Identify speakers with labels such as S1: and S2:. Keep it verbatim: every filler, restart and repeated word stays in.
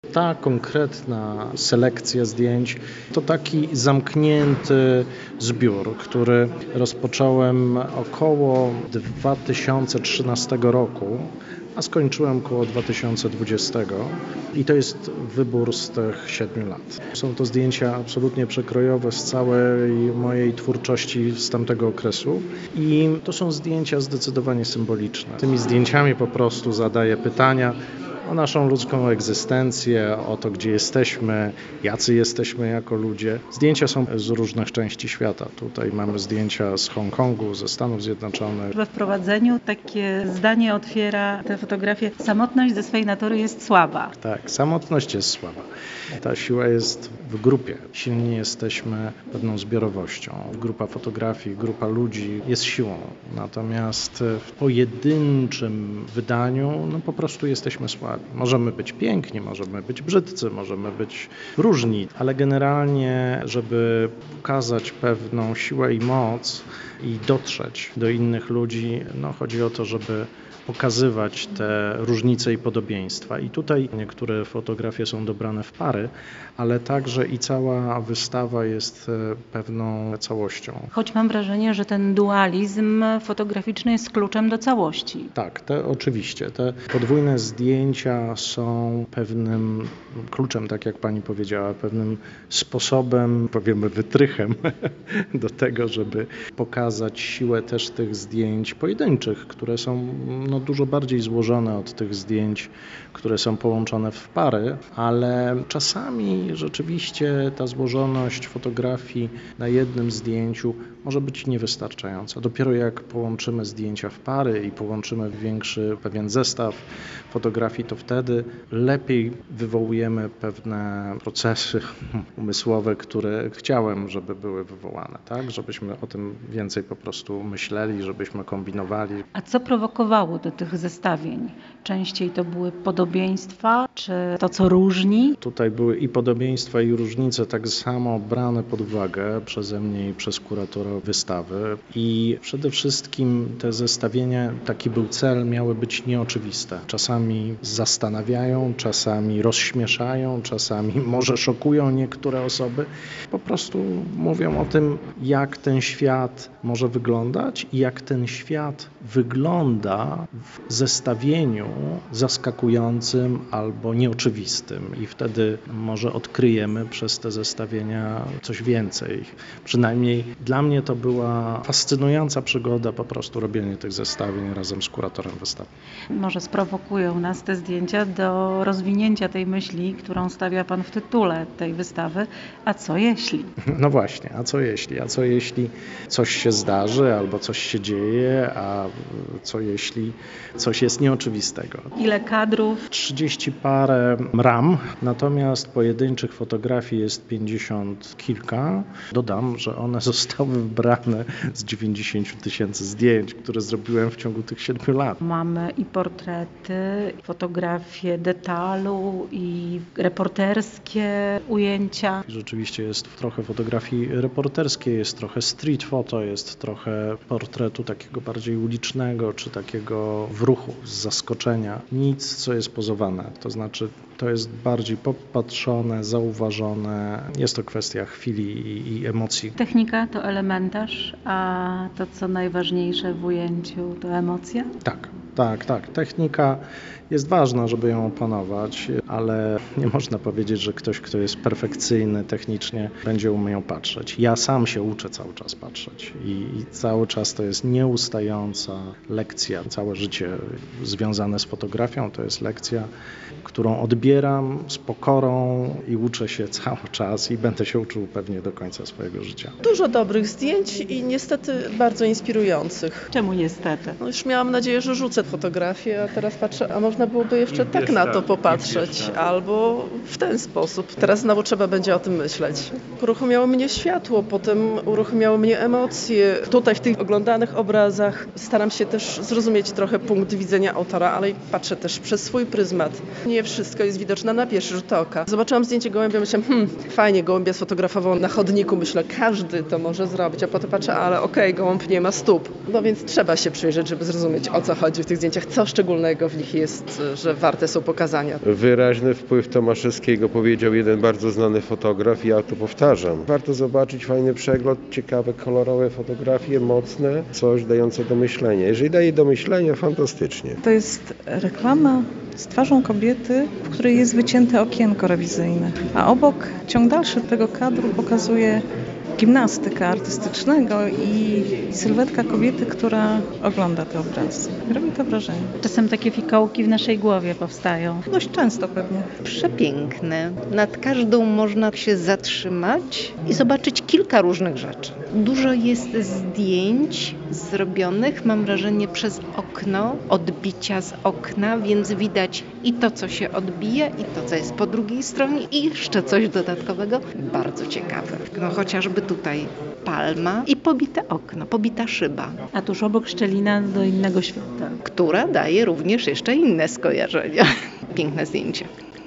S1: Ta konkretna selekcja zdjęć to taki zamknięty zbiór, który rozpocząłem około dwa tysiące trzynastego roku, a skończyłem koło dwa tysiące dwudziestego i to jest wybór z tych siedmiu lat. Są to zdjęcia absolutnie przekrojowe z całej mojej twórczości z tamtego okresu i to są zdjęcia zdecydowanie symboliczne. Tymi zdjęciami po prostu zadaję pytania o naszą ludzką egzystencję, o to, gdzie jesteśmy, jacy jesteśmy jako ludzie. Zdjęcia są z różnych części świata. Tutaj mamy zdjęcia z Hongkongu, ze Stanów Zjednoczonych.
S2: We wprowadzeniu takie zdanie otwiera tę fotografię. Samotność ze swej natury jest słaba.
S1: Tak, samotność jest słaba. Ta siła jest w grupie. Silni jesteśmy pewną zbiorowością. Grupa fotografii, grupa ludzi jest siłą. Natomiast w pojedynczym wydaniu no po prostu jesteśmy słabi. Możemy być piękni, możemy być brzydcy, możemy być różni, ale generalnie, żeby pokazać pewną siłę i moc i dotrzeć do innych ludzi, no chodzi o to, żeby pokazywać te różnice i podobieństwa. I tutaj niektóre fotografie są dobrane w pary, ale także i cała wystawa jest pewną całością.
S2: Choć mam wrażenie, że ten dualizm fotograficzny jest kluczem do całości.
S1: Tak, te, oczywiście. Te podwójne zdjęcia są pewnym kluczem, tak jak pani powiedziała, pewnym sposobem, powiemy wytrychem do tego, żeby pokazać siłę też tych zdjęć pojedynczych, które są no, dużo bardziej złożone od tych zdjęć, które są połączone w pary, ale czasami rzeczywiście ta złożoność fotografii na jednym zdjęciu może być niewystarczająca. Dopiero jak połączymy zdjęcia w pary i połączymy w większy pewien zestaw fotografii, to wtedy lepiej wywołujemy pewne procesy umysłowe, które chciałem, żeby były wywołane, tak? Żebyśmy o tym więcej po prostu myśleli, żebyśmy kombinowali.
S2: A co prowokowało do tych zestawień? Częściej to były podobieństwa, czy to, co różni?
S1: Tutaj były i podobieństwa, i różnice tak samo brane pod uwagę przeze mnie i przez kuratora wystawy. I przede wszystkim te zestawienia, taki był cel, miały być nieoczywiste. Czasami zastanawiają, czasami rozśmieszają, czasami może szokują niektóre osoby. Po prostu mówią o tym, jak ten świat może wyglądać i jak ten świat wygląda w zestawieniu zaskakującym albo nieoczywistym. I wtedy może odkryjemy przez te zestawienia coś więcej. Przynajmniej dla mnie to była fascynująca przygoda, po prostu robienie tych zestawień razem z kuratorem wystawy.
S2: Może sprowokują nas te zdjęcia do rozwinięcia tej myśli, którą stawia Pan w tytule tej wystawy. A co jeśli?
S1: No właśnie, a co jeśli? A co jeśli coś się zdarzy albo coś się dzieje, a co jeśli coś jest nieoczywistego?
S2: Ile kadrów?
S1: trzydzieści parę ram, natomiast pojedynczych fotografii jest pięćdziesiąt kilka. Dodam, że one zostały wybrane z dziewięćdziesięciu tysięcy zdjęć, które zrobiłem w ciągu tych siedmiu lat.
S2: Mamy i portrety, fotografie detalu i reporterskie ujęcia.
S1: Rzeczywiście jest trochę fotografii reporterskiej, jest trochę street photo, jest trochę portretu takiego bardziej ulicznego, czy takiego w ruchu, z zaskoczenia. Nic, co jest pozowane. To znaczy, to jest bardziej popatrzone, zauważone. Jest to kwestia chwili i, i emocji.
S2: Technika to elementarz, a to, co najważniejsze w ujęciu, to emocja?
S1: Tak, tak, tak. Technika jest ważna, żeby ją opanować, ale nie można powiedzieć, że ktoś, kto jest perfekcyjny technicznie, będzie umiał patrzeć. Ja sam się uczę cały czas patrzeć i, i cały czas to jest nieustająca lekcja. Całe życie związane z fotografią to jest lekcja, którą odbieram z pokorą i uczę się cały czas i będę się uczył pewnie do końca swojego życia.
S3: Dużo dobrych zdjęć i niestety bardzo inspirujących.
S2: Czemu niestety?
S3: No już miałam nadzieję, że rzucę fotografię, a teraz patrzę, a można byłoby jeszcze tak na to popatrzeć, albo w ten sposób. Teraz znowu trzeba będzie o tym myśleć. Uruchomiało mnie światło, potem uruchomiało mnie emocje. Tutaj w tych oglądanych obrazach staram się też zrozumieć trochę punkt widzenia autora, ale patrzę też przez swój pryzmat. Nie wszystko jest widoczne na pierwszy rzut oka. Zobaczyłam zdjęcie gołębia, myślałam, hmm, fajnie, gołębia sfotografował na chodniku. Myślę, każdy to może zrobić, a potem patrzę, ale okej, okay, gołąb nie ma stóp. No więc trzeba się przyjrzeć, żeby zrozumieć, o co chodzi w tych zdjęciach? Co szczególnego w nich jest, że warte są pokazania?
S4: Wyraźny wpływ Tomaszewskiego, powiedział jeden bardzo znany fotograf, ja to powtarzam. Warto zobaczyć fajny przegląd, ciekawe, kolorowe fotografie, mocne, coś dające do myślenia. Jeżeli daje do myślenia, fantastycznie.
S5: To jest reklama z twarzą kobiety, w której jest wycięte okienko rewizyjne, a obok ciąg dalszy tego kadru pokazuje gimnastyka artystycznego i sylwetka kobiety, która ogląda te obrazy. Robi to wrażenie.
S2: Czasem takie fikołki w naszej głowie powstają.
S5: Dość często pewnie.
S6: Przepiękne. Nad każdą można się zatrzymać i zobaczyć kilka różnych rzeczy. Dużo jest zdjęć zrobionych, mam wrażenie, przez okno, odbicia z okna, więc widać i to, co się odbija, i to, co jest po drugiej stronie, i jeszcze coś dodatkowego. Bardzo ciekawe. No chociażby tutaj palma i pobite okno, pobita szyba.
S2: A tuż obok szczelina do innego świata.
S6: Która daje również jeszcze inne skojarzenia. Piękne zdjęcie.